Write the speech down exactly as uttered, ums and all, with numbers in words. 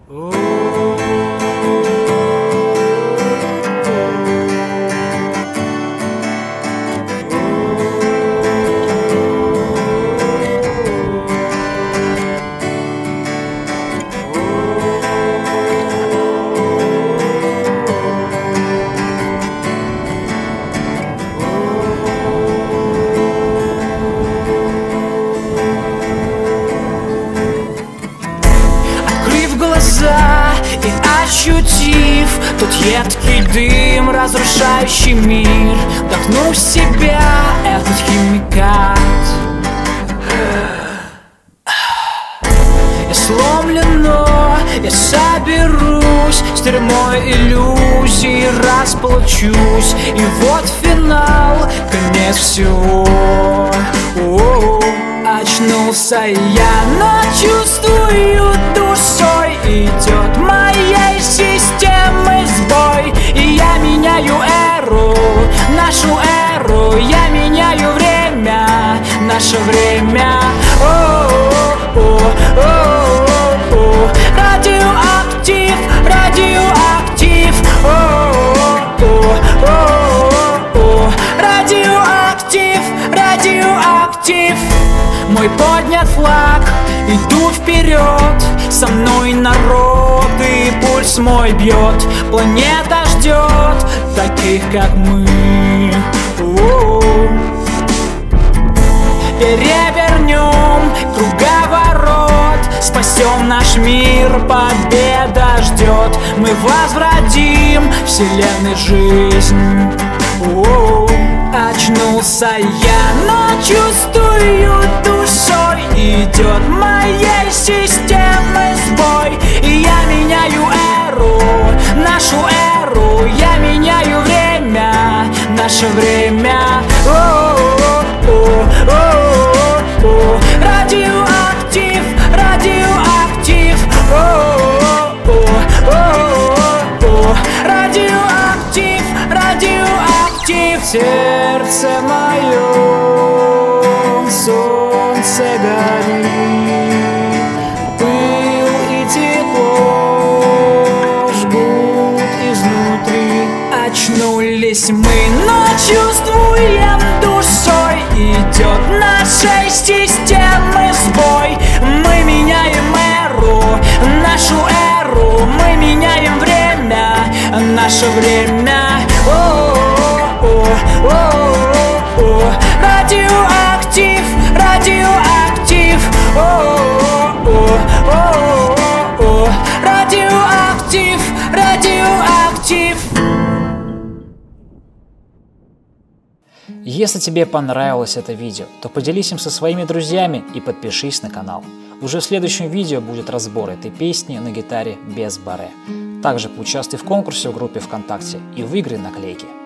И ощутив тот едкий дым, разрушающий мир, вдохнув в себя этот химикат, я сломлено, я соберусь с тюрьмой иллюзий, расплачусь, и вот финал, конец всего. О-о-о. Очнулся я, но чувствую душой, идет моей системы сбой, и я меняю эру, нашу эру, я меняю время, наше время. О-о-о-о-о-о. Радиоактив, радиоактив. О-о-о-о-о. Радиоактив, радиоактив. Мой поднят флаг, иду вперед, со мной народ, и пульс мой бьет. Планета ждет таких, как мы. О-о-о. Перевернем круговорот, спасем наш мир, победа ждет. Мы возвратим вселенной жизнь. О-о-о. Очнулся я, но чувствую душой, идет моей системы сбой, и я меняю эру, нашу эру, я меняю время, наше время. О-о-о-о-о-о. Радиоактив, радиоактив. О-о-о-о-о. Радиоактив, радиоактив. Сердце мое, солнце горит, пыл и тепло жгут изнутри. Очнулись мы, но чувствуем душой, идет нашей системы сбой. Мы меняем эру, нашу эру, мы меняем время, наше время. О-о-о-о-о. Радиоактив, радиоактив. О-о-о-о-о. Радиоактив, радиоактив. Если тебе понравилось это видео, то поделись им со своими друзьями и подпишись на канал. Уже в следующем видео будет разбор этой песни на гитаре без баре. Также поучаствуй в конкурсе в группе ВКонтакте и выиграй наклейки.